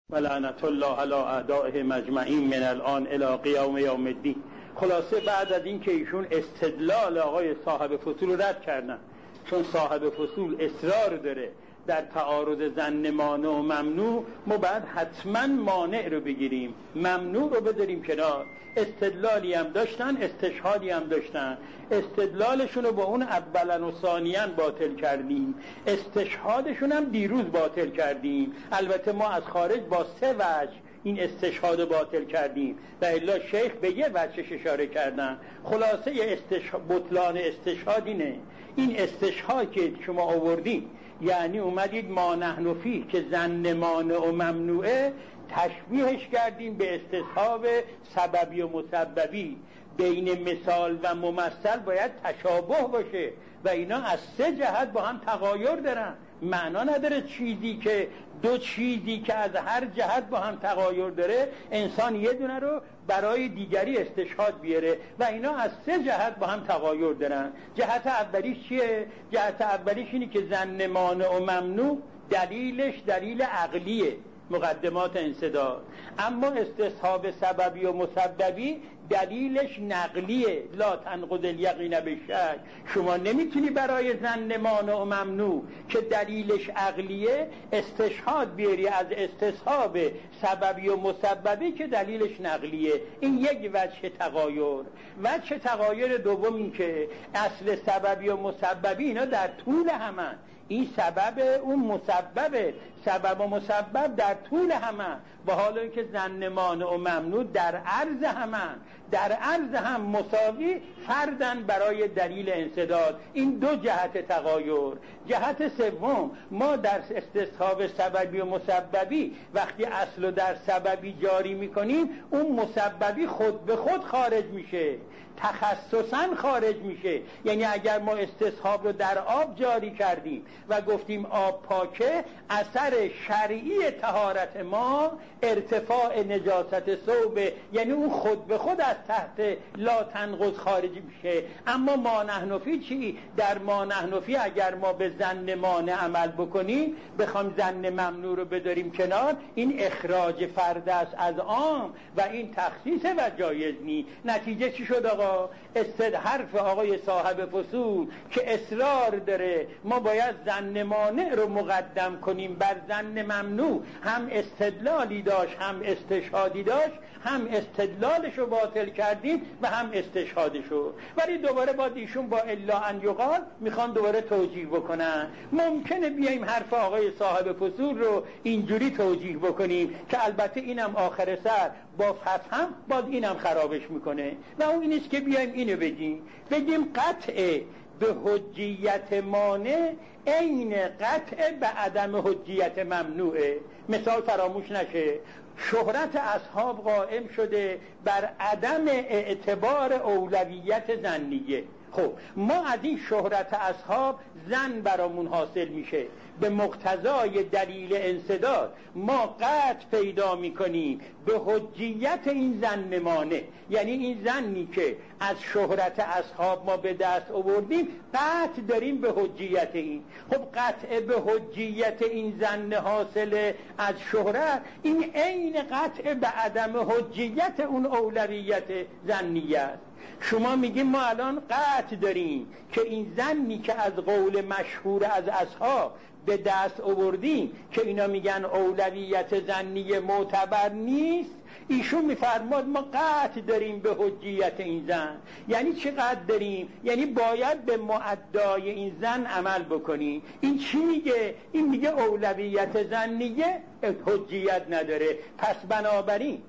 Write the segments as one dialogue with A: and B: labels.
A: و لعنت الله علی اعدائهم اجمعین من الان الی قیام یوم الدین. خلاصه بعد از این که ایشون استدلال آقای صاحب فصول رو رد کردن، چون صاحب فصول اصرار داره در تعارض ظن مانع و ممنوع، ما باید حتما مانع رو بگیریم، ممنوع رو بذاریم کنار. استدلالی هم داشتن، استشهادی هم داشتن، استدلالشون رو با اون اولا و ثانیا باطل کردیم، استشهادشون هم دیروز باطل کردیم. البته ما از خارج با 3 وجه این استشهاد باطل کردیم و الا شیخ به یه وجهش اشاره کردن. خلاصه بطلان استشهاد اینه، این استشهاد که شما آوردیم یعنی اومدید ما نحن فیه که ظن مانع و ممنوعه تشبیهش کردیم به استصحاب سببی و مسببی. بین مثال و ممثل باید تشابه باشه و اینا از 3 جهت با هم تغایر دارن. معنا نداره چیزی که دو چیزی که از هر جهت با هم تغایر داره انسان یه دونه رو برای دیگری استشهاد بیاره و اینا از 3 جهت با هم تغایر دارن. جهت اولیش چیه؟ جهت اولیش اینه که ظن مانع و ممنوع دلیلش دلیل عقلیه، مقدمات انسداد، اما استصحاب سببی و مسببی دلیلش نقلیه، لا تنقض الیقین بالشک. شما نمیتونی برای ظن مانع و ممنوع که دلیلش عقلیه استشهاد بیاری از استصحاب سببی و مسببی که دلیلش نقلیه. این یک وجه تغایر. وجه تغایر دوم این که اصل سببی و مسببی اینا در طول همن، این سبب اون مسببه، سبب و مسبب در طول همه، و حالا اینکه ظن مانع و ممنوع در عرض همن، در عرض هم مساوی فردن برای دلیل انسداد. این 2 جهت تغایر. جهت سوم، ما در استصحاب سببی و مسببی وقتی اصل در سببی جاری میکنیم اون مسببی خود به خود خارج میشه، تخصصا خارج میشه. یعنی اگر ما استصحاب رو در آب جاری کردیم و گفتیم آب پاکه، اثر شرعی طهارت ما ارتفاع نجاست ثوب، یعنی اون خود به خود از تحت لا تنقض خارج میشه. اما ما نحن فی چی؟ در ما نحن فی اگر ما به ظن مانع عمل بکنیم، بخوام ظن ممنوع رو بداریم کنار، این اخراج فرد است از عام و این تخصیص و جایز نی. نتیجه چی شد آقا؟ حرف آقای صاحب فصول که اصرار داره ما باید ظن مانع رو مقدم کنیم بر ظن ممنوع، هم استدلالی داشت هم استشهادی داشت، هم استدلالش رو باطل کردیم و هم استشهادشو. ولی دوباره با ایشون با الا ان یقال میخوان دوباره توجیه بکنن. ممکنه بیایم حرف آقای صاحب فصول رو اینجوری توجیه بکنیم که البته اینم آخر سر با فتح هم باز اینم خرابش میکنه، و اون اینست که بیایم اینو بگیم قطع به حجیت مانع عین قطع به عدم حجیت ممنوعه. مثال فراموش نشه، شهرت اصحاب قائم شده بر عدم اعتبار اولویت ظنیه. خب ما از این شهرت اصحاب ظن برامون حاصل میشه، به مقتضای دلیل انسداد ما قطع پیدا میکنیم به حجیت این ظن مانع، یعنی این ظنی که از شهرت اصحاب ما به دست آوردیم قطع داریم به حجیت این. خب قطع به حجیت این ظن حاصل از شهرت، این عین قطع به عدم حجیت اون اولویت ظنیه است. شما میگیم ما الان قطع داریم که این ظنی که از قول مشهور از اصحاب به دست آوردیم که اینا میگن اولویت ظنی معتبر نیست، ایشون میفرماد ما قطع داریم به حجیت این ظن. یعنی چی قطع داریم؟ یعنی باید به معدای این ظن عمل بکنیم. این چی میگه؟ این میگه اولویت ظنیه حجیت نداره، پس بنابراین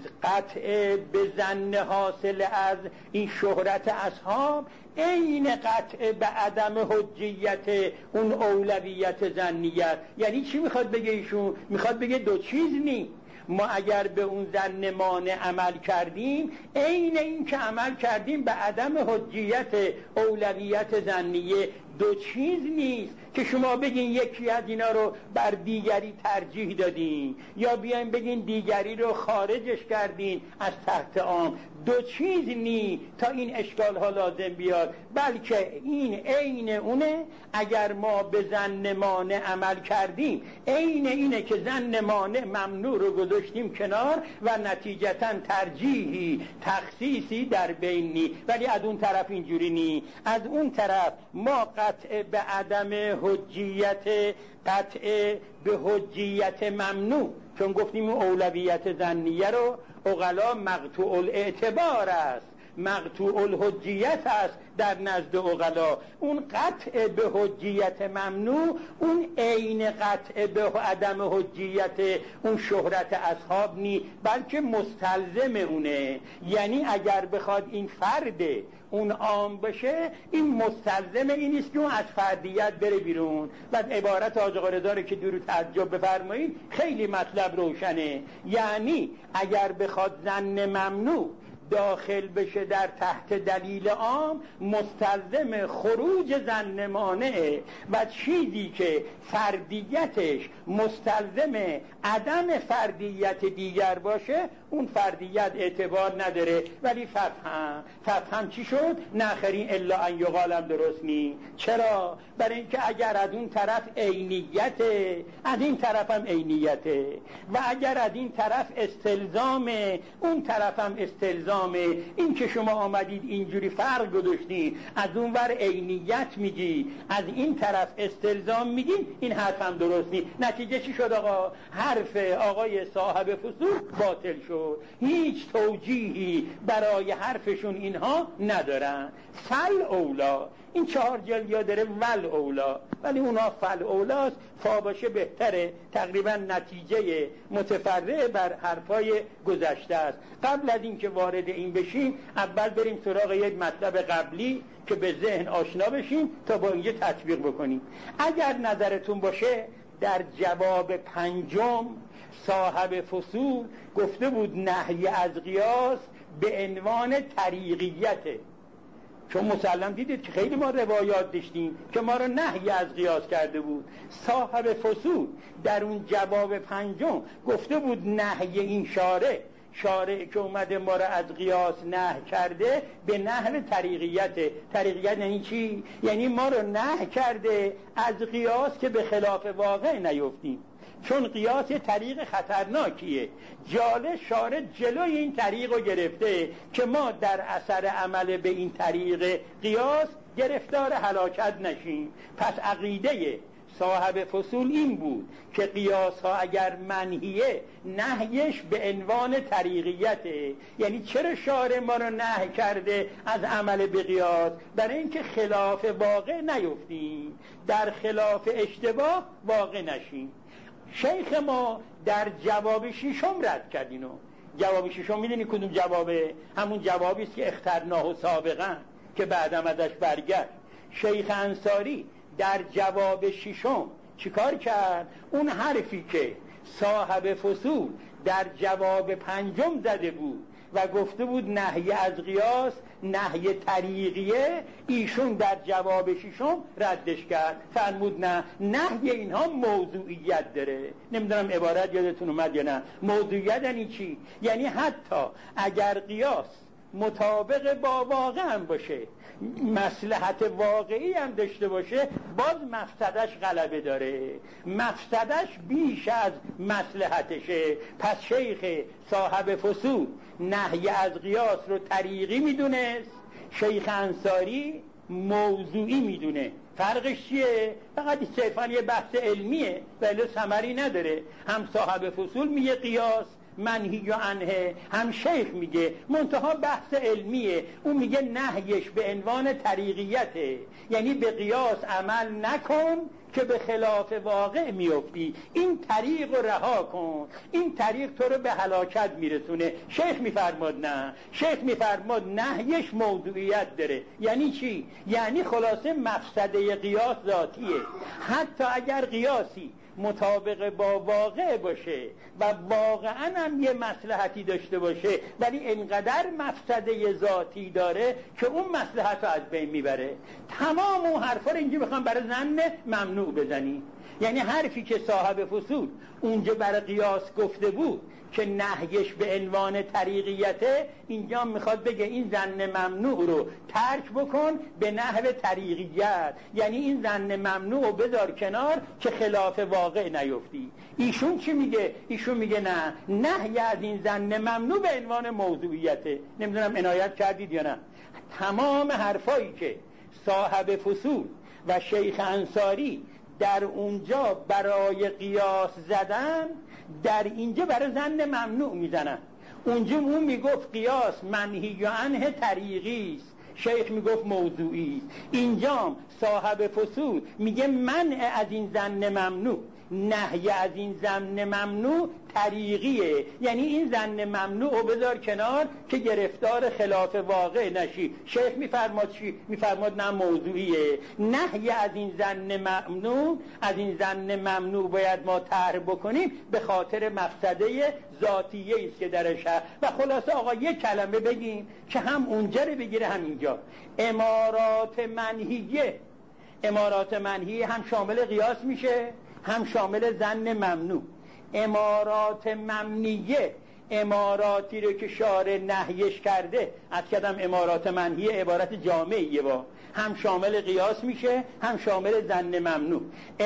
A: قطع به ظن حاصل از این شهرت اصحاب عین قطع به عدم حجیت اون اولویت ظنیت. یعنی چی میخواد بگه ایشون؟ میخواد بگه 2 چیز نی. ما اگر به اون ظن مانع عمل کردیم، عین این که عمل کردیم به عدم حجیت اولویت ظنیه. دو چیز نیست که شما بگین یکی از اینا رو بر دیگری ترجیح دادین یا بیاین بگین دیگری رو خارجش کردین از تحت عام. دو چیز نیست تا این اشکال ها لازم بیاد، بلکه این عین اونه. اگر ما به ظن مانع عمل کردیم، عین اینه که ظن مانع ممنوع رو گذاشتیم کنار و نتیجتاً ترجیحی تخصیصی در بین نی. ولی از اون طرف اینجوری نی. از اون طرف ما قطع به عدم حجیت، قطع به حجیت ممنوع، چون گفتیم اولویت ظنیه رو عقلا مقطوع الاعتبار است، مقطوع الحجیت است در نزد عقلا. اون قطع به حجیت ممنوع اون عین قطع به عدم حجیت اون شهرت اصحاب نی، بلکه مستلزم اونه. یعنی اگر بخواد این فرد اون عام بشه، این مستلزم این است که اون از فردیت بره بیرون. بعد عبارت حاج آقا رضا رو که درو تعجب بفرمایید خیلی مطلب روشنه. یعنی اگر بخواد ظن ممنوع داخل بشه در تحت دلیل عام، مستلزم خروج ظن مانعه و چیزی که فردیتش مستلزم عدم فردیت دیگر باشه، اون فردیت اعتبار نداره. ولی فتحم چی شد؟ نخرین الا ان یقالم درست نی. چرا؟ برای اینکه اگر از اون طرف عینیته، از این طرف هم عینیته، و اگر از این طرف استلزامه، اون طرف هم استلزامه. این که شما آمدید اینجوری فرق گذاشتید، از اون ور عینیت میگی، از این طرف استلزام میگی، این حرف هم درست نیست. نتیجه چی شد آقا؟ حرف آقای صاحب فصول باطل شد. هیچ توجیهی برای حرفشون اینها ندارن. فل اولا، این 4 جلد داره ول اولا، ولی اونا فل اولاست، فا باشه بهتره. تقریبا نتیجه متفرع بر حرفای گذشته است. قبل از این که وارد این بشیم، اول بریم سراغ یک مطلب قبلی که به ذهن آشنا بشیم تا با اینجا تطبیق بکنیم. اگر نظرتون باشه در جواب 5 صاحب فصول گفته بود نهی از قیاس به عنوان طریقیته، چون مسلم دیدید که خیلی ما روایات داشتیم که ما رو نهی از قیاس کرده بود. صاحب فصول در اون جواب 5 گفته بود نهی این شارع که اومده ما رو از قیاس نهی کرده به نحو طریقیت. طریقیت یعنی چی؟ یعنی ما رو نهی کرده از قیاس که به خلاف واقع نیفتیم، چون قیاس طریق خطرناکیه. جاله شارع جلوی این طریق رو گرفته که ما در اثر عمل به این طریق قیاس گرفتار هلاکت نشیم. پس عقیده صاحب فصول این بود که قیاس ها اگر منهیه، نهیش به عنوان طریقیته. یعنی چرا شارع ما رو نهی کرده از عمل به قیاس؟ برای اینکه خلاف واقع نیفتیم، در خلاف اشتباه واقع نشیم. شیخ ما در جواب 6 رد کرد اینو. جواب 6 میدونی کدوم جوابه؟ همون جوابی است که اخترناه سابقا که بعدم ازش برگشت. شیخ انصاری در جواب 6 چیکار کرد؟ اون حرفی که صاحب فصول در جواب 5 زده بود و گفته بود نهی از قیاس نهی طریقیه، ایشون در جواب 6 ردش کرد. فرمود نه، نهی اینها موضوعیت داره. نمیدونم عبارت یادتون اومد یا نه. موضوعیت یعنی چی؟ یعنی حتی اگر قیاس مطابق با واقع هم باشه، مصلحت واقعی هم داشته باشه، باز مفسدش غلبه داره، مفسدش بیش از مصلحتشه. پس شیخ صاحب فصول نهی از قیاس رو طریقی میدونست، شیخ انصاری موضوعی میدونه. فرقش چیه؟ فقط صرفا یه بحث علمیه ولی ثمری نداره. هم صاحب فصول میگه قیاس منهی و عنه، هم شیخ میگه منتها بحث علمیه. اون میگه نهیش به عنوان طریقیته، یعنی به قیاس عمل نکن که به خلاف واقع میفتی، این طریق رو رها کن، این طریق تو رو به هلاکت میرسونه. شیخ میفرماد نه، شیخ میفرماد نهیش موضوعیت داره. یعنی چی؟ یعنی خلاصه مفسده قیاس ذاتیه. حتی اگر قیاسی مطابق با واقع باشه و واقعا هم یه مصلحتی داشته باشه، ولی انقدر مفسده ذاتی داره که اون مصلحت رو از بین میبره. تمام اون حرفا رو اینجا میخوام برای ظن ممنوع بزنی. یعنی حرفی که صاحب فصول اونجا برای قیاس گفته بود که نهیش به عنوان طریقیته، اینجا میخواد بگه این ظن ممنوع رو ترک بکن به نحو طریقیت، یعنی این ظن ممنوع رو بذار کنار که خلاف واقع نیفتی. ایشون چی میگه؟ ایشون میگه نه، نهی از این ظن ممنوع به عنوان موضوعیته. نمیدونم عنایت کردید یا نه. تمام حرفایی که صاحب فصول و شیخ انصاری در اونجا برای قیاس زدن، در اینجا برای ظن ممنوع میزنن. اونجا اون میگفت قیاس منهی عنه طریقی است، شیخ میگفت موضوعی است. اینجا صاحب فصول میگه منع از این ظن ممنوع، نهی از این ظن ممنوع طریقیه، یعنی این ظن ممنوع رو بذار کنار که گرفتار خلاف واقع نشی. شیخ میفرماد چی؟ میفرماد نه، موضوعیه. نهی از این ظن ممنوع، از این ظن ممنوع باید ما طرح بکنیم به خاطر مفسده ذاتیه است که درش هست. و خلاصه آقا یک کلمه بگیم که هم اونجا رو بگیره هم اینجا. امارات منهیه، امارات منهیه هم شامل قیاس میشه هم شامل ظن ممنوع. امارات ممنیه، اماراتی رو که شارع نهیش کرده، از کدام امارات منهیه عبارت جامعیه، با هم شامل قیاس میشه هم شامل ظن ممنوع.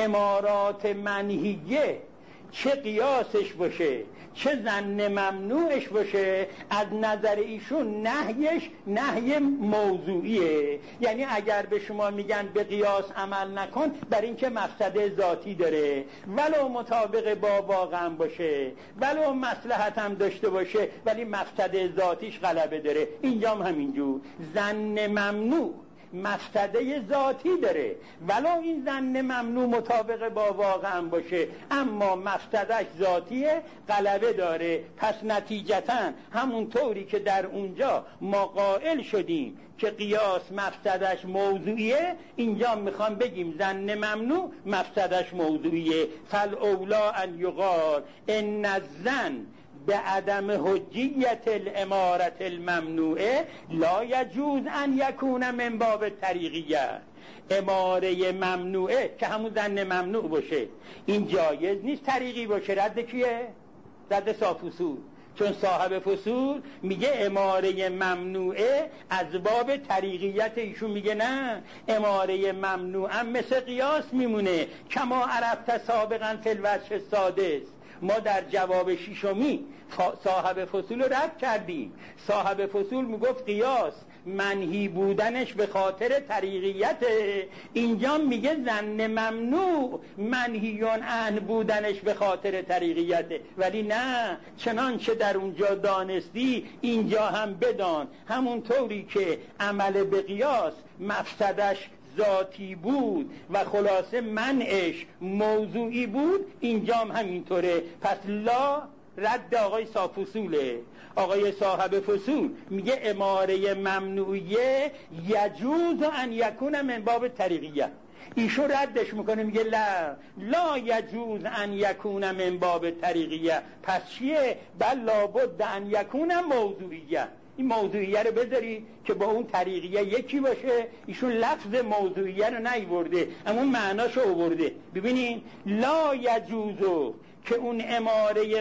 A: امارات منهیه چه قیاسش باشه چه ظن ممنوعش باشه، از نظر ایشون نهیش نهی موضوعیه. یعنی اگر به شما میگن به قیاس عمل نکن، بر این که مفسده ذاتی داره، ولو مطابق با واقع باشه، ولو مصلحت هم داشته باشه، ولی مفسده ذاتیش غلبه داره. اینجا هم همینجور ظن ممنوع مفسده ذاتی داره، ولو این ظن ممنوع مطابق با واقع باشه، اما مفسدش ذاتیه، غلبه داره. پس نتیجتاً همون طوری که در اونجا ما قائل شدیم که قیاس مفسدش موضوعیه، اینجا میخوام بگیم ظن ممنوع مفسدش موضوعیه. فالاولا ان یقال ان الظن به عدم حجیت الامارت الممنوعه لا یجوز ان یکون من باب طریقیه. اماره ممنوعه که همون ظن ممنوع باشه، این جایز نیست طریقی باشه. رد کیه؟ رد صاحب فصول. چون صاحب فصول میگه اماره ممنوعه از باب طریقیت، ایشون میگه نه، اماره ممنوع هم مثل قیاس میمونه. کما عرفت سابقا فی الوجه السادس، ما در جواب ششمی صاحب فصول رو رد کردیم. صاحب فصول میگفت قیاس منهی بودنش به خاطر طریقیت، اینجا میگه ظن ممنوع منهیون عنه بودنش به خاطر طریقیت. ولی نه، چنانچه در اونجا دانستی اینجا هم بدان. همون طوری که عمل به قیاس مفسدش ذاتی بود و خلاصه منعش موضوعی بود، اینجا هم همینطوره. پس لا رد آقای صاحب فصوله. آقای صاحب فصول میگه اماره ممنوعیه یجوز ان یکون من باب طریقیه. ایشون ردش میکنه میگه لا یجوز ان یکون من باب طریقیه. پس چیه؟ بل لابد ان یکون موضوعیه. این موضوعیه رو بذاری که با اون طریقیه یکی باشه. ایشون لفظ موضوعیه رو نیورده اما معناشو آورده. ببینین لا یجوزو که اون اماره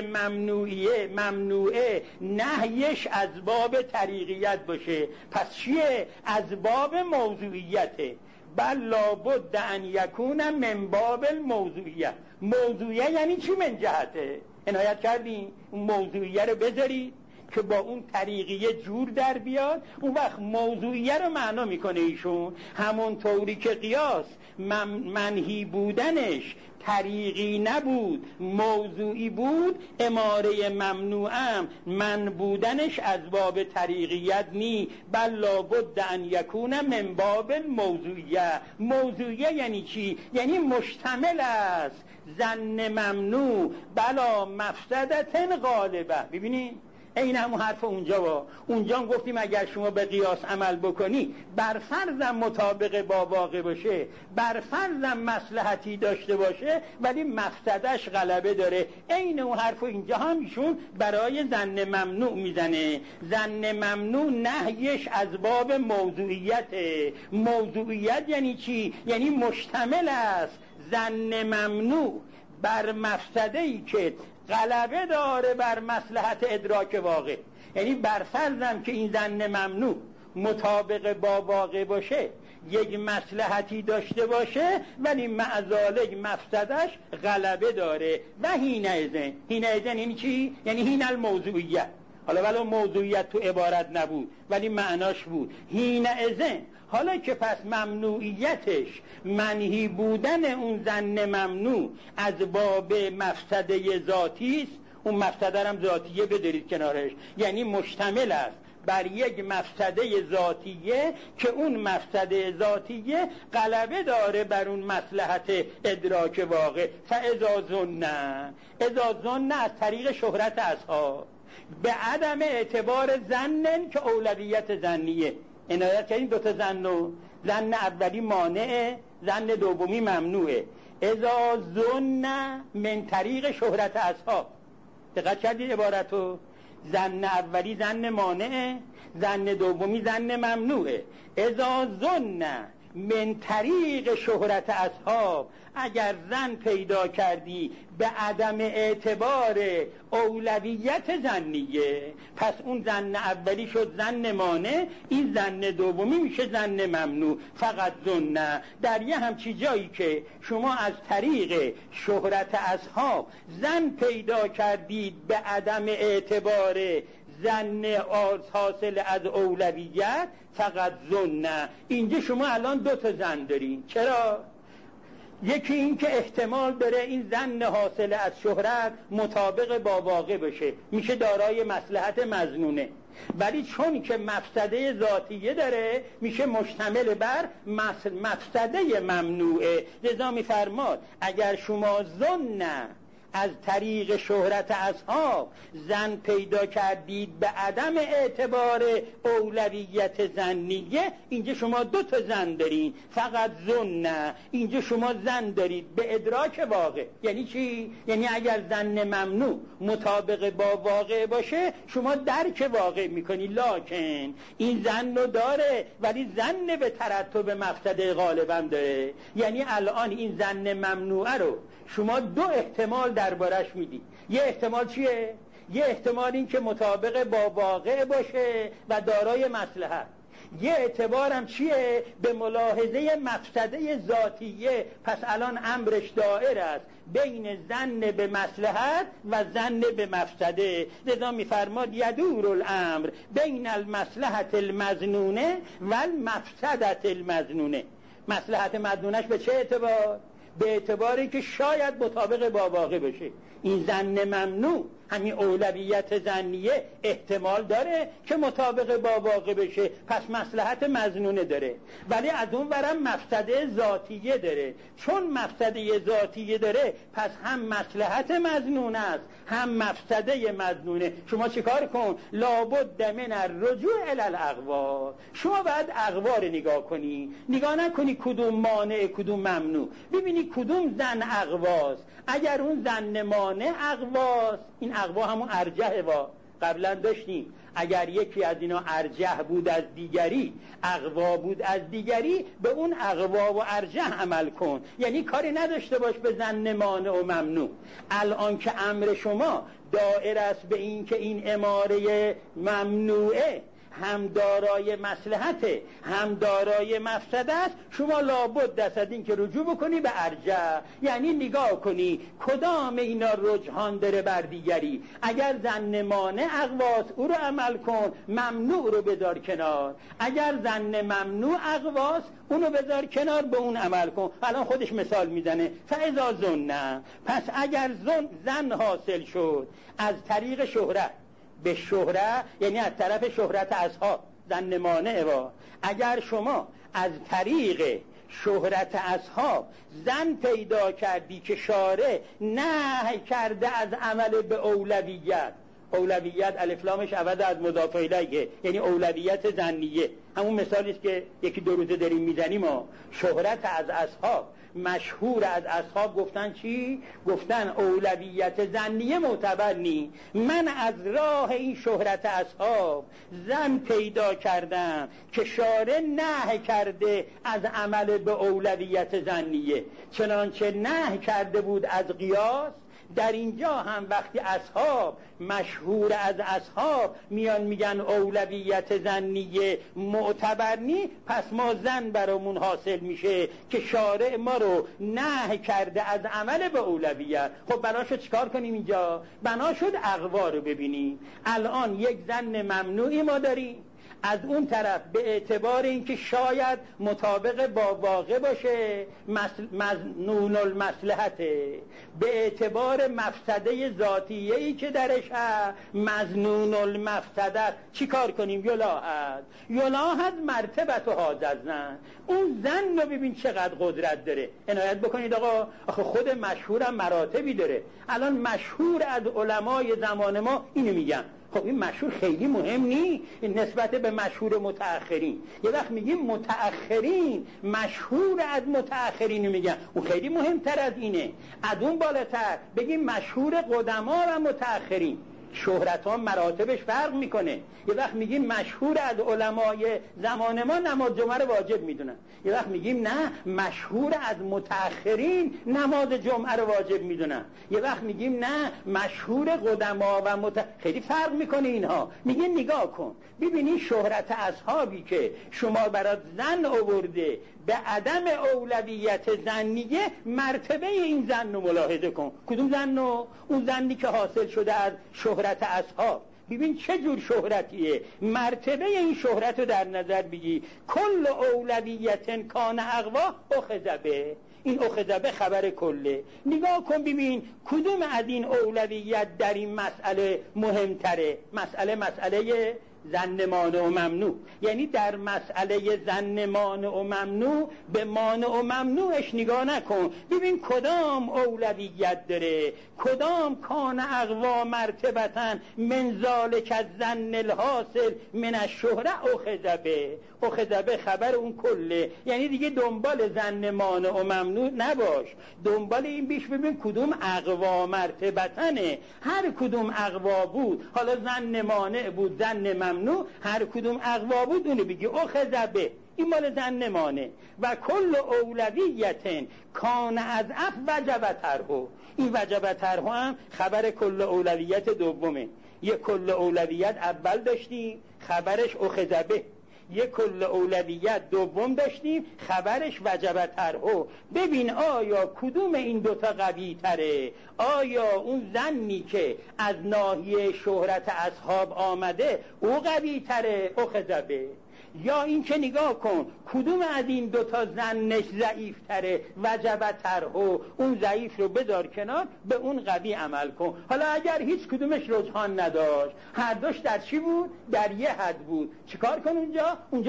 A: ممنوعه نهیش از باب طریقیت باشه، پس چیه؟ از باب موضوعیته. بل لابد ان یکون من باب الموضوعیه. موضوعیه یعنی چی؟ من جهته. عنایت کردین؟ اون موضوعیه رو بذارید که با اون طریقیه جور در بیاد، اون وقت موضوعیه رو معنا میکنه ایشون. همون طوری که قیاس منهی بودنش طریقی نبود موضوعی بود، اماره ممنوعم من بودنش از باب طریقیت نی، بل لابد ان یکون من باب الموضوعیه. موضوعیه یعنی چی؟ یعنی مشتمل است ظن ممنوع بلا مفسدت غالبه. ببینین این همون حرف اونجا گفتیم اگر شما به قیاس عمل بکنی، بر فرضم مطابق با واقع باشه، بر فرضم مصلحتی داشته باشه، ولی مفسدش غلبه داره. این اون حرف اینجا هم ایشون برای ظن ممنوع میزنه. ظن ممنوع نهیش از باب موضوعیته. موضوعیت یعنی چی؟ یعنی مشتمل است ظن ممنوع بر مفسده‌ای که غلبه داره بر مصلحت ادراک واقع. یعنی برفرضم که این ظن ممنوع مطابق با واقع باشه، یک مصلحتی داشته باشه، ولی معذالک مفسدش غلبه داره. و حینئذ یعنی چی؟ یعنی حین الموضوعیت. حالا ولو موضوعیت تو عبارت نبود ولی معناش بود. حینئذ، حالا که پس ممنوعیتش منهی بودن اون ظن ممنوع از باب مفسده ذاتی است، اون مفسده هم ذاتیه بدارید کنارش، یعنی مشتمل است بر یک مفسده ذاتیه که اون مفسده ذاتیه غلبه داره بر اون مصلحت ادراک واقع. فاذا ظن از طریق شهرت اصحاب به عدم اعتبار ظن که اولویت ظنیه. عنایت کردیم دوتا ظن اولی مانعه، ظن دومی ممنوعه. اذا ظن من طریق شهرت اصحاب، دقت کردید عبارتو؟ ظن اولی ظن مانعه، ظن دومی ظن ممنوعه. اذا ظن من طریق شهرت اصحاب، اگر ظن پیدا کردی به عدم اعتبار اولویت ظنیه، پس اون ظن اولی شد ظن مانع، این ظن دومی میشه ظن ممنوع. فقط ظن در یه همچی جایی که شما از طریق شهرت اصحاب ظن پیدا کردید به عدم اعتبار ظن حاصل از اولویت، فقط ظن. اینجا شما الان دو تا ظن دارین. چرا؟ یکی این که احتمال داره این ظن حاصل از شهرت مطابق با واقع بشه، میشه دارای مصلحت مظنونه، ولی چون که مفسده ذاتیه داره میشه مشتمل بر مفسده ممنوعه. لذا میفرماد اگر شما ظن از طریق شهرت اصحاب ظن پیدا کردید به عدم اعتبار اولویت ظنیه، اینجا شما دو تا ظن دارین. فقط ظن، اینجا شما ظن دارید به ادراک واقع. یعنی چی؟ یعنی اگر ظن ممنوع مطابق با واقع باشه شما درک واقع میکنی، لکن این ظن رو داره ولی ظن به ترتب مفسده غالبا داره. یعنی الان این ظن ممنوعه رو شما دو احتمال دربارش میدی. یه احتمال چیه؟ یه احتمال این که مطابق با واقع باشه و دارای مصلحت. یه اعتبارم چیه؟ به ملاحظه مفسده ذاتیه. پس الان امرش دائر است بین ظن به مصلحت و ظن به مفسده. لذا میفرماد یدور الامر بین المصلحت المظنونه و المفسدت المظنونه. مصلحت مظنونش به چه اعتبار؟ به اعتباری که شاید مطابق با واقع بشه. این ظن ممنوع، همین اولویت ظنیه، احتمال داره که مطابق با واقع بشه، پس مصلحت مظنونه داره. ولی از اون ورم مفسده ذاتیه داره. چون مفسده ذاتیه داره پس هم مصلحت مظنونه است هم مفسده مظنونه. شما چیکار کن؟ لابد من الرجوع الی الاقوال. شما باید اقوال نگاه کنی، نگاه نکنی کدوم مانع کدوم ممنوع. ببینی کدوم ظن اقواست. اگر اون ظن مانع اقواست، این اقوا همون ارجح وا قبلا داشتیم، اگر یکی از اینا ارجح بود از دیگری، اقوا بود از دیگری، به اون اقوا و ارجح عمل کن. یعنی کاری نداشته باش به ظن مانع و ممنوع. الان که امر شما دائر است به این که این اماره ممنوعه هم دارای مصلحته هم دارای مفسده است، شما لابد دست از این که رجوع بکنی به ارجح. یعنی نگاه کنی کدام اینا رجحان داره بر دیگری. اگر ظن مانع اقواست او رو عمل کن، ممنوع رو بذار کنار. اگر ظن ممنوع اقواست اونو بذار کنار، به اون عمل کن. الان خودش مثال میزنه. فاذا ظن، پس اگر ظن حاصل شد از طریق شهرت به شهرت، یعنی از طرف شهرت اصحاب، ظن مانع با. اگر شما از طریق شهرت اصحاب ظن پیدا کردی که شارع نهی کرده از عمل به اولویت، اولویت الف لامش عوض از مضاف الیه، یعنی اولویت ظنیه. همون مثالی است که یکی دو روزه داریم میزنیم. ما شهرت از اصحاب، مشهور از اصحاب گفتن چی؟ گفتن اولویت ظنیه معتبر نی. من از راه این شهرت اصحاب زن پیدا کردم که شارع نهی کرده از عمل به اولویت ظنیه، چنانچه نهی کرده بود از قیاس. در اینجا هم وقتی اصحاب، مشهور از اصحاب میان میگن اولویت ظنیه معتبر نی، پس ما زن برامون حاصل میشه که شارع ما رو نهی کرده از عمل به اولویت. خب بنا شد چیکار کنیم اینجا؟ بنا شد اغوا رو ببینیم. الان یک زن ممنوعی ما داریم، از اون طرف به اعتبار اینکه شاید مطابق با واقع باشه مظنون المصلحته، به اعتبار مفسده ذاتیه‌ای که درش هست مظنون المفسده، چی کار کنیم؟ یلاحظ مرتبت و حاضرزن. اون زن رو ببین چقدر قدرت داره. عنایت بکنید آقا، آخه خود مشهورم مراتبی داره. الان مشهور از علمای زمان ما اینو میگن. خب این مشهور خیلی مهم نی نسبت به مشهور متأخرین. یه وقت میگیم متأخرین، مشهور از متأخرین میگن، اون خیلی مهمتر از اینه. از اون بالاتر بگیم مشهور قدما و متأخرین. شهرت ها مراتبش فرق میکنه. یه وقت میگیم مشهور از علمای زمان ما نماز جمعه رو واجب میدونن، یه وقت میگیم نه مشهور از متأخرین نماز جمعه رو واجب میدونن، یه وقت میگیم نه مشهور قدما و خیلی فرق میکنه اینها. میگه نگاه کن ببینی شهرت اصحابی که شما برات زن آورده به عدم اولویت ظنیه، مرتبه این زن رو ملاحظه کن. کدوم زن رو؟ اون زنی که حاصل شده از شهرت اصحاب. ببین چه جور شهرتیه، مرتبه این شهرت رو در نظر بگی. کل اولویت کان اقوا اخذبه، این اخذبه خبر کله. نگاه کن ببین کدوم از این اولویت در این مسئله مهمتره. مسئله ظن مانع و ممنوع، یعنی در مسئله ظن مانع و ممنوع به مانع و ممنوعش نگاه نکن، ببین کدام اولویت داره، کدام کان اقوا مرتبتن من ذالک الظن الحاصل من الشهره اخذبه. اخذبه خبر اون کله، یعنی دیگه دنبال ظن مانع و ممنوع نباش، دنبال این بیش ببین کدوم اقوا مرتبتنه. هر کدوم اقوا بود، حالا ظن مانع بود ظن ممنوع، هر کدوم اقوا بود اونو بگی اخذبه، این مال ظن مانع. و کل اولویت کان از اف وجب ترهو، این وجب ترهو هم خبر کل اولویت دومه. یک کل اولویت اول داشتیم خبرش اخذبه، یک کل اولویت دوم داشتیم خبرش وجب ترهو. ببین آیا کدوم این دوتا قوی تره؟ آیا اون زنی که از ناحیه شهرت اصحاب آمده او قوی تره اخذبه، یا این که نگاه کن کدوم از این دوتا زنش ضعیف تره وجب ترهو، اون ضعیف رو بذار کنار به اون قوی عمل کن. حالا اگر هیچ کدومش رجحان نداشت، هر دوش در چی بود؟ در یه حد بود، چیکار کن اونجا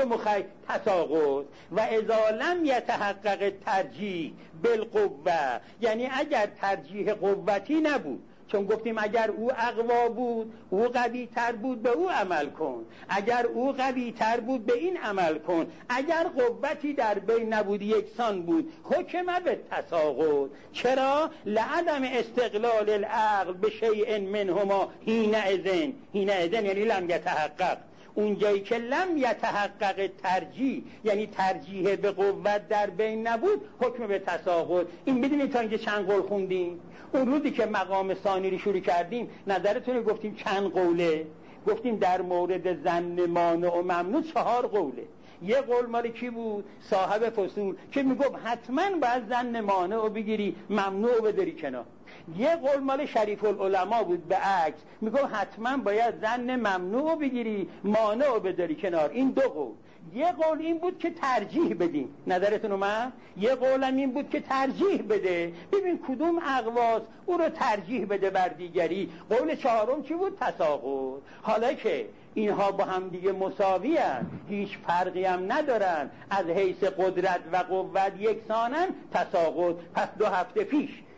A: تساقط. و اذا لم یتحقق ترجیح بالقوه، یعنی اگر ترجیح قوتی نبود، چون گفتیم اگر او اقوا بود، او قوی تر بود، به او عمل کن، اگر او قوی تر بود به این عمل کن، اگر قوتی در بین نبود یکسان بود حکم به تساقط. چرا؟ لعدم استقلال العقل به شیء منهما حینئذ یعنی لم یتحقق، اونجایی که لم یتحقق ترجیح یعنی ترجیح به قوت در بین نبود حکم به تساقط. این بدونید تا اینجا چند قول خوندیم؟ اون روزی که مقام ثانی رو شروع کردیم نظرتون گفتیم چند قوله؟ گفتیم در مورد ظن مانع و ممنوع 4 قوله. یه قول مال کی بود؟ صاحب فصول که میگفت حتما باید ظن مانع رو بگیری ممنوع رو بداری کنار. یه قول مال شریف العلماء بود به عکس، میگفت حتما باید ظن ممنوع رو بگیری مانع رو بداری کنار. این 2 قول. یه قول این بود که ترجیح بدیم، نظرتون اومد؟ یه قولم این بود که ترجیح بده، ببین کدوم اقواس او رو ترجیح بده بر دیگری. قول 4م چی بود؟ تساقط. حالا که اینها با هم دیگه مساوی هستند، هیچ فرقی هم ندارن، از حیث قدرت و قوت یکسانن، تساقط. پس 2 هفته پیش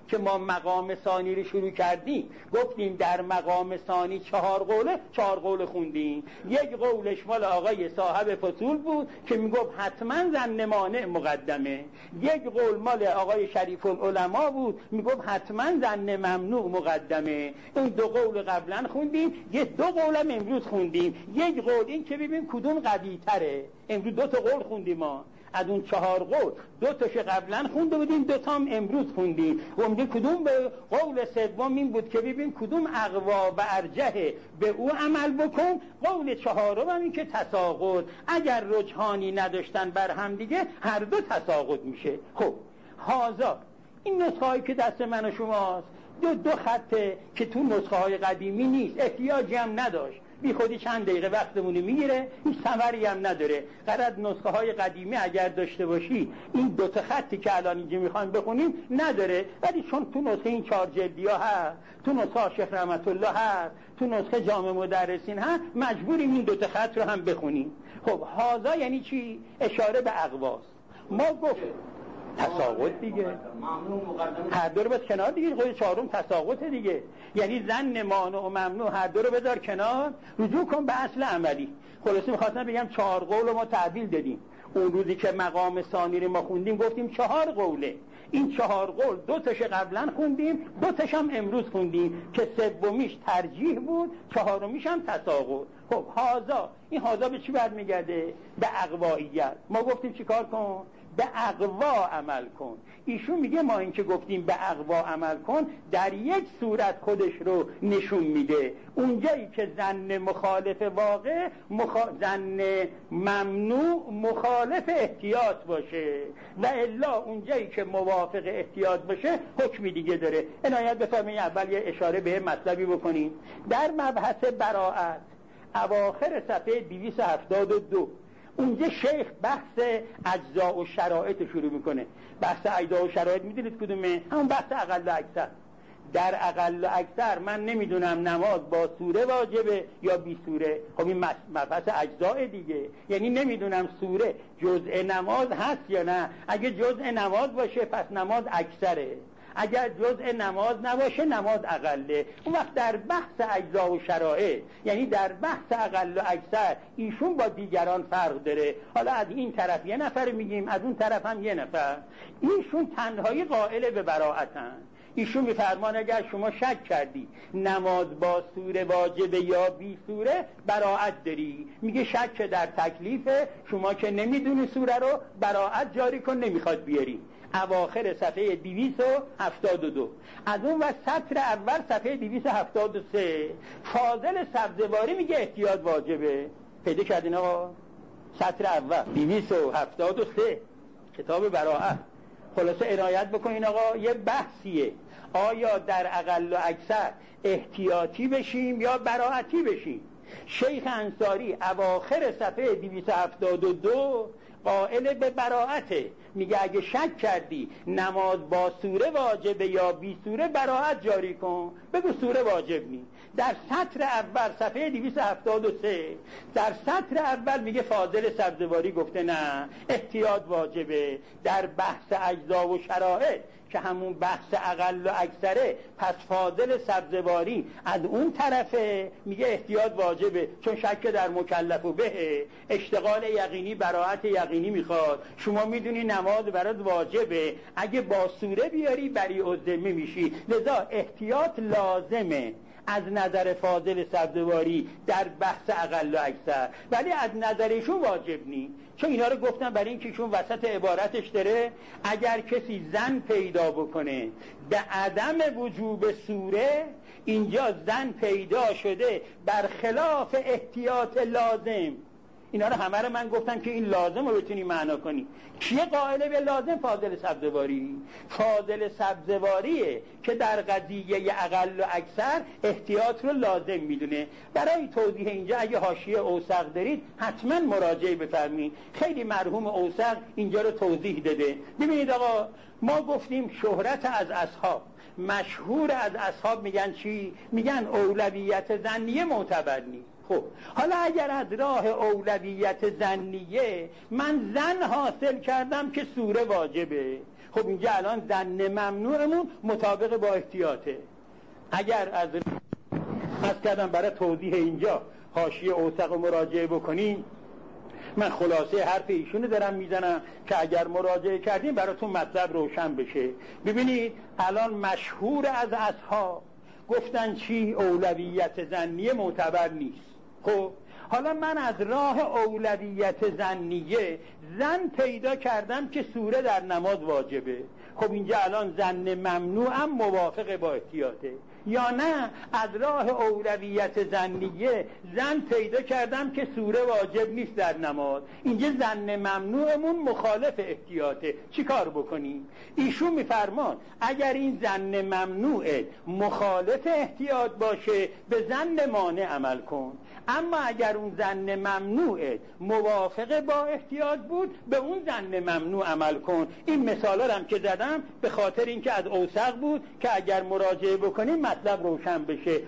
A: که ما مقام ثانی رو شروع کردیم گفتیم در مقام ثانی 4 قوله، 4 قول خوندیم. یک قولش مال آقای صاحب فصول بود که میگفت حتما ظن مانع مقدمه. یک قول مال آقای شریف العلماء بود میگفت حتما ظن ممنوع مقدمه. این 2 قول قبلا خوندیم، یه 2 قولم امروز خوندیم. یک قول این که ببین کدوم قوی تره. امروز 2 تا قول خوندیم ما از اون 4 قول، 2 تاش قبلا خونده بودیم، 2 تا هم امروز خوندیم. و میگه کدوم به قول سوم این بود که ببین کدوم اقوا و ارجحه به او عمل بکن. قول 4م هم این که تساقط، اگر رجحانی نداشتن بر هم دیگه هر دو تساقط میشه. خب هازا این نسخه هایی که دست من و شماست 2 خطه که تو نسخه های قدیمی نیست، احتیاجی هم نداشت، بی خودی چند دقیقه وقتمونو میگیره، هیچ ثمری هم نداره. قرار نسخه های قدیمی اگر داشته باشی این 2 تا خطی که الان اینجا میخوایم بخونیم نداره، ولی چون تو نسخه این 4 جلدی ها هست، تو نسخه شیخ رحمت الله هست، تو نسخه جامع مدرسین هست، مجبوریم این 2 تا خط رو هم بخونیم. خب هازا یعنی چی؟ اشاره به اقواست. ما گفتیم تساقط دیگه، هر دو رو بذار کنار دیگه. خود 4م تساقط دیگه، یعنی ظن مانع و ممنوع هر دو رو بذار کنار، رجوع کن به اصل عملی. خلاصه می‌خواستم بگم 4 قول رو ما تعدیل دادیم. اون روزی که مقام ثانی رو ما خوندیم گفتیم 4 قوله. این 4 قول 2 تاش قبلا خوندیم، 2 تاش هم امروز خوندیم که سومیش ترجیح بود، 4میش هم تساقط. خب هازا، این هازا به چی برمیگرده؟ به اقواییت. ما گفتیم چیکار کن؟ به اقوا عمل کن. ایشون میگه ما این که گفتیم به اقوا عمل کن در یک صورت خودش رو نشون میده، اونجایی که ظن مخالف واقع ظن ممنوع مخالف احتیاط باشه، و الا اونجایی که موافق احتیاط باشه حکمی دیگه داره. عنایت بفرمایید اول یه اشاره به مطلبی بکنیم. در مبحث براءت اواخر صفحه 272 اونجا شیخ بحث اجزا و شرایط شروع میکنه. بحث اجزا و شرایط میدونید کدومه؟ همون بحث اقل و اکثر. در اقل و اکثر من نمیدونم نماز با سوره واجبه یا بی سوره. خب این مبحث اجزاء دیگه، یعنی نمیدونم سوره جزء نماز هست یا نه. اگه جزء نماز باشه پس نماز اکثره، اگر جزء نماز نباشه نماز اقله. اون وقت در بحث اجزا و شرایط، یعنی در بحث اقل و اکثر، ایشون با دیگران فرق داره. حالا از این طرف یه نفر میگیم، از اون طرف هم یه نفر. ایشون تنهایی قائل به براءتن. ایشون میفرمان اگر شما شک کردی نماز با سوره واجبه یا بی سوره براءت داری. میگه شک در تکلیفه، شما که نمیدونی سوره رو براءت جاری کن، نمیخواد بیاری. اواخر صفحه 272. از اون و سطر اول صفحه 273 فاضل سبزواری میگه احتیاط واجبه. پیدا کردین آقا؟ سطر اول 273 کتاب براءت. خلاصه عنایت بکنین آقا، یه بحثیه آیا در اقل و اکثر احتیاطی بشیم یا براءتی بشیم. شیخ انصاری اواخر صفحه 272 قائل به براءته، میگه اگه شک کردی نماز با سوره واجبه یا بی سوره براءت جاری کن، بگو سوره واجب نی. در سطر اول صفحه 273 در سطر اول میگه فاضل سبزواری گفته نه احتیاط واجبه. در بحث اجزا و شرایط که همون بحث اقل و اکثره، پس فاضل سبزواری از اون طرفه میگه احتیاط واجبه، چون شک در مکلف و به اشتغال یقینی براءت یقینی میخواد. شما میدونی نماز برات واجبه، اگه با سوره بیاری بری الذمه میشی، لذا احتیاط لازمه از نظر فاضل سبزواری در بحث اقل و اکثر، ولی از نظرشون واجب نی. چون اینا رو گفتم برای اینکه چون وسط عبارتش داره اگر کسی زن پیدا بکنه به عدم وجوب سوره، اینجا زن پیدا شده برخلاف احتیاط لازم. اینا رو همه رو من گفتم که این لازم رو بتونی معنا کنی. کیه قائل به لازم؟ فاضل سبزواری. فاضل سبزواریه که در قضیه اقل و اکثر احتیاط رو لازم میدونه. برای توضیح اینجا اگه حاشیه اوسق دارید حتما مراجعه بفرمایید، خیلی مرحوم اوسق اینجا رو توضیح داده. ببینید آقا ما گفتیم شهرت از اصحاب، مشهور از اصحاب میگن چی؟ میگن اولویت ظنیه معتبر نیست. خب حالا اگر از راه اولویت ظنیه من ظن حاصل کردم که سوره واجبه، خب اینجا الان ظن ممنوعمون مطابق با احتیاطه. اگر از کردم برای توضیح اینجا حاشیه اوثق رو مراجعه بکنین، من خلاصه حرف ایشونو دارم میزنم که اگر مراجعه کردیم براتون مطلب روشن بشه. ببینید الان مشهور از اصحاب گفتن چی؟ اولویت ظنیه معتبر نیست. خب حالا من از راه اولویت ظنیه ظن پیدا کردم که سوره در نماز واجبه، خب اینجا الان ظن ممنوعم موافق با احتیاطه. یا نه از راه اولویت ظنیه ظن پیدا کردم که سوره واجب نیست در نماز، اینجا ظن ممنوعمون مخالف احتیاطه، چی کار بکنیم؟ ایشون میفرمان اگر این ظن ممنوع مخالف احتیاط باشه به ظن مانع عمل کن، اما اگر اون ظن ممنوع موافق با احتیاط بود به اون ظن ممنوع عمل کن. این مثالا هم که زدم به خاطر اینکه از اوثق بود که اگر مراجعه بکنیم مطلب روشن بشه.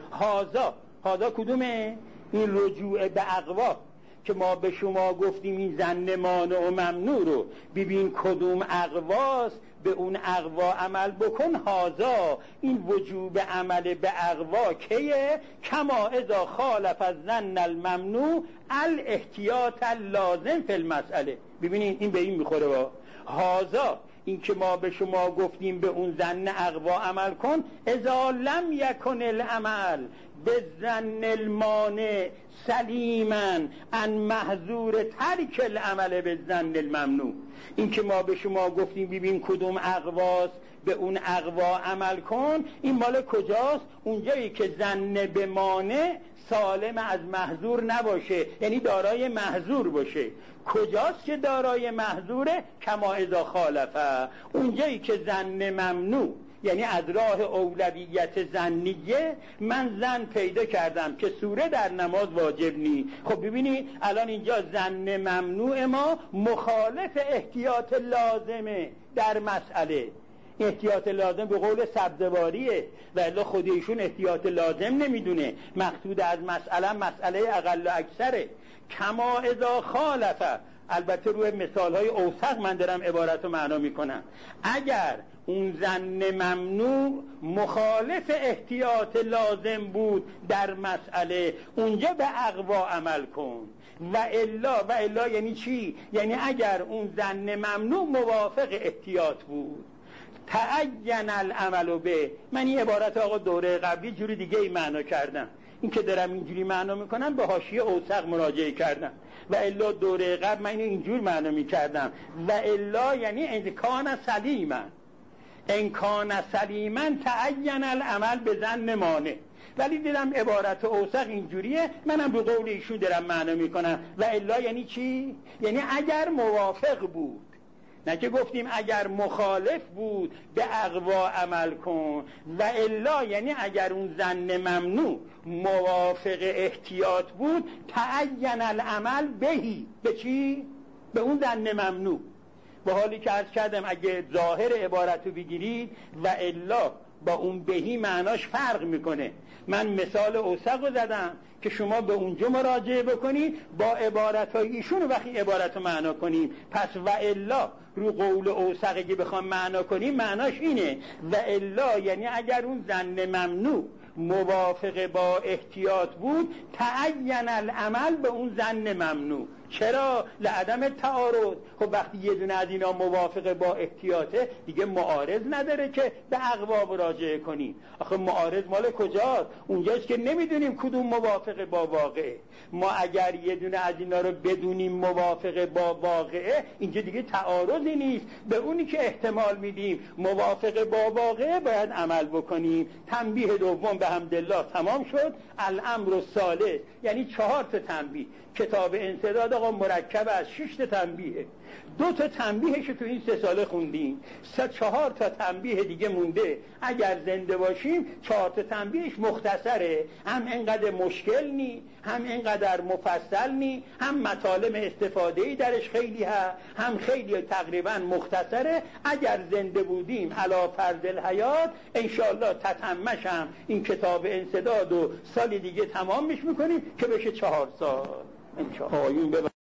A: هازا کدومه؟ این رجوع به اقوا که ما به شما گفتیم این ظن مانع و ممنوع رو ببین کدوم اقواست، به اون اقوا عمل بکن. هازا این وجوب عمل به اقوا کیه؟ کما اذا خالف الظن الممنوع الاحتیاط اللازم فی المسئله. ببینید این به این میخوره با هازا، این که ما به شما گفتیم به اون ظن اقوا عمل کن، اذا لم یکن العمل بالظن المانع سلیما عن محظور ترک العمل بالظن الممنوع. این که ما به شما گفتیم ببین کدوم اقواست به اون اقوا عمل کن، این مال کجاست؟ اونجایی که ظن به مانع سالم از محظور نباشه، یعنی دارای محظور باشه. کجاست که دارای محظوره؟ کما اذا خالفه، اونجایی که ظن ممنوع یعنی از راه اولویت ظنیه من ظن پیدا کردم که سوره در نماز واجب نی. خب ببینید الان اینجا ظن ممنوع ما مخالف احتیاط لازمه در مسئله. احتیاط لازم به قول سبزواریه و الا خود ایشون احتیاط لازم نمیدونه، مقصود از مسئله اقل و اکثره. کما اذا خالفه، البته روی مثالهای اوثق من دارم عبارت رو معنا میکنم. اگر اون ظن ممنوع مخالف احتیاط لازم بود در مسئله، اونجا به اقوا عمل کن. و الا یعنی چی؟ یعنی اگر اون ظن ممنوع موافق احتیاط بود تعین العمل به. من این عبارت آقا دوره قبلی جوری دیگه ای معنا کردم، این که دارم اینجوری معنا میکنم به حاشیه اوثق مراجعه کردم. و الا دوره قبل من اینجور معنا میکردم و الا یعنی امکان سلیما تعین العمل به ظن مانع. ولی دیدم عبارت اوثق اینجوریه، منم به قول ایشون دارم معنا میکنم. و الا یعنی چی؟ یعنی اگر موافق بود، نه که گفتیم اگر مخالف بود به اقوا عمل کن. و الا یعنی اگر اون ظن ممنوع موافق احتیاط بود تعین العمل بهی. به چی؟ به اون ظن ممنوع. به حالی که عرض کردم اگه ظاهر عبارت رو بگیرید و الا با اون بهی معناش فرق میکنه. من مثال اوثق رو زدم که شما به اونجا مراجعه بکنید با عبارت‌های ایشون وقتی عبارت رو معنا کنیم. پس و الا رو قول اوثق که بخوام معنا کنیم معناش اینه و الا یعنی اگر اون ظن ممنوع موافق با احتیاط بود تعین العمل به اون ظن ممنوع. چرا؟ لعدم تعارض. خب وقتی یه دونه از اینا موافق با احتیاطه دیگه معارض نداره که به اقوا مراجعه کنیم. آخه معارض مال کجاست؟ اونجاست که نمیدونیم کدوم موافق با واقعه. ما اگر یه دونه از اینا رو بدونیم موافق با واقعه، اینجا دیگه تعارضی نیست. به اونی که احتمال میدیم موافق با واقعه باید عمل بکنیم. تنبیه دوم به حمدالله تمام شد. الامر الثالث یعنی 4 تا تنبیه. کتاب انسداد آقا مرکب از 6 تا تنبیه، 2 تا تنبیهش تو این 3 ساله خوندیم، 4 تا تنبیه دیگه مونده، اگر زنده باشیم 4 تا تنبیهش مختصره، هم اینقدر مشکل نی، هم اینقدر مفصل نی، هم مطالب استفاده‌ای درش خیلی هم خیلی تقریبا مختصره. اگر زنده بودیم علی فرض الحیات انشاءالله تتمش هم این کتاب انسداد و سال دیگه تمامش میکنیم که بشه 4 سال انشاءالله.